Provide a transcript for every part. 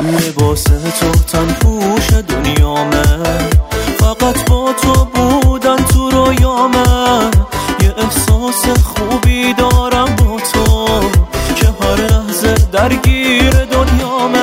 لباس تو تن پوش دنیامه، فقط با تو بودن تو رویامه. یه احساس خوبی دارم با تو که هر لحظه درگیر دنیامه.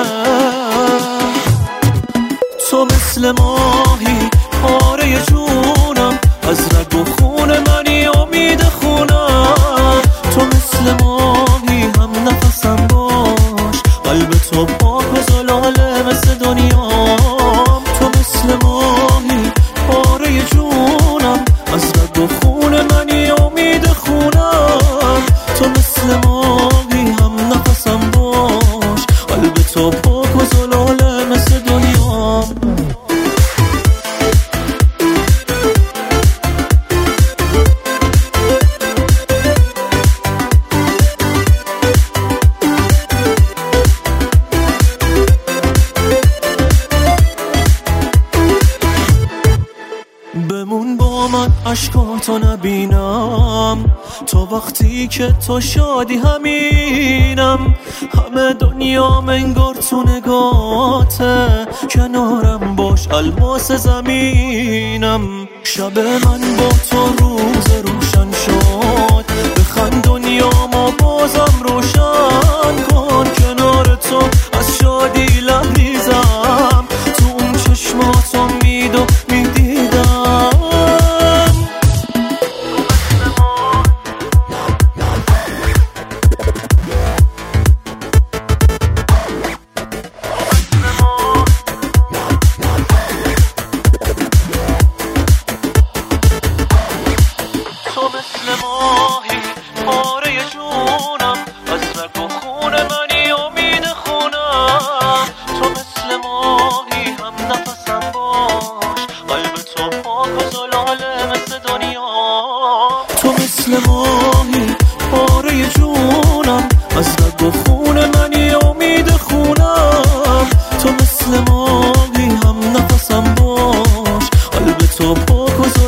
تو مثل ماهی پاره جونم، از رگ و خون منی امید خونم. تو مثل ماهی هم نفسم باش، قلب تو پاک و زلاله مثل دنیام. تو مثل ماهی پاره جونم، از رگ و خون منی امید خونم. تو مثل ماهی هم نفسم باش، قلب تو پاک و زلاله مثل دنیام. بمون با من عشقاتو نبینم، تا وقتی که تو شادی همینم. همه دنیام انگار تو نگاته، کنارم باش الماس زمینم. شب من با تو روز روشن شد، بخند دنیامو بازم روشن کن. کنار تو از شادی لبریزم، تو اون چشماتو میدو میدیدم. تو مثل ماهی پاره جونم، از رگ و خون منی امید خونم. تو مثل ماهی هم نفسم باش، قلب تو پاک و زلاله مثل دنیا. تو مثل ماهی پاره جونم، از رگ و خون منی امید خونم. تو مثل ماهی هم نفسم باش، قلب تو پاک و زلاله